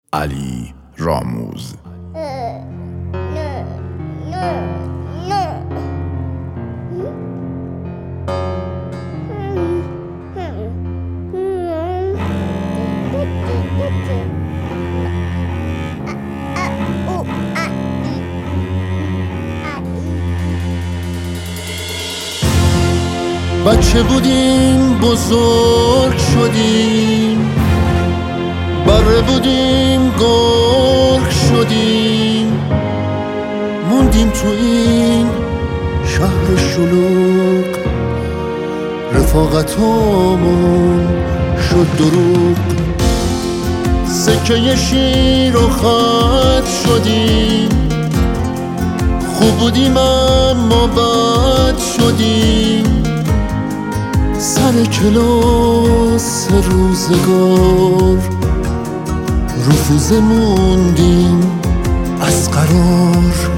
علی راموز. بچه بودیم بزرگ شدیم، بره بودیم گرگ شدیم، موندیم تو این شهر شلوغ، رفاقتامون شد دروغ، سکه شیر و خط شدیم، خوب بودیم اما بد شدیم، سر کلاس روزگار رفوزه موندیم از قرار.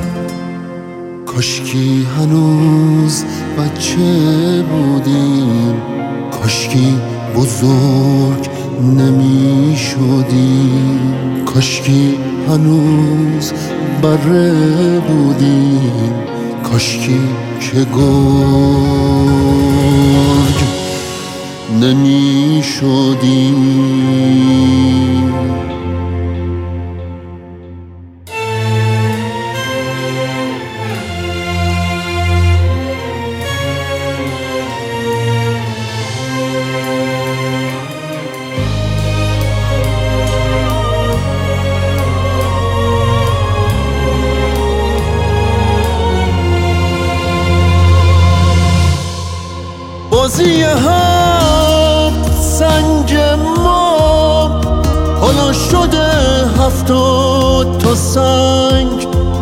کاشکی هنوز بچه بودیم، کاشکی بزرگ نمی شدیم، کاشکی هنوز بره بودیم، کاشکی که گرگ نمی شدیم. بازی هفت سنگ ما حالا شده 70 تا سنگ،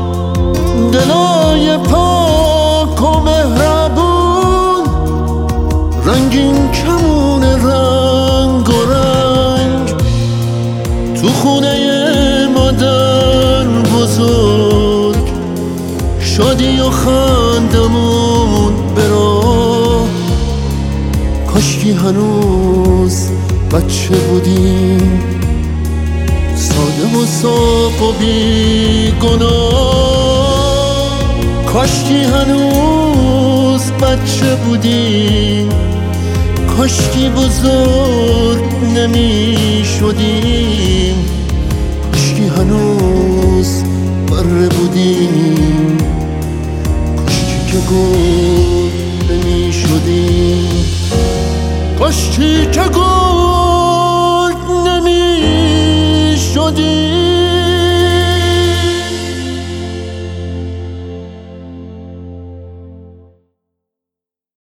دلای پاک و مهربون، رنگین کمون رنگ و رنگ، تو خونه مادر بزرگ، شادی و خندمون براه. کاشکی هنوز بچه بودیم، ساده و صاف و بی گناه، کاشکی هنوز بچه بودیم، کاشکی بزرگ نمی شدیم، کاشکی هنوز بره بودیم، کاشکی که گل نمی شدیم، کاشکی که گل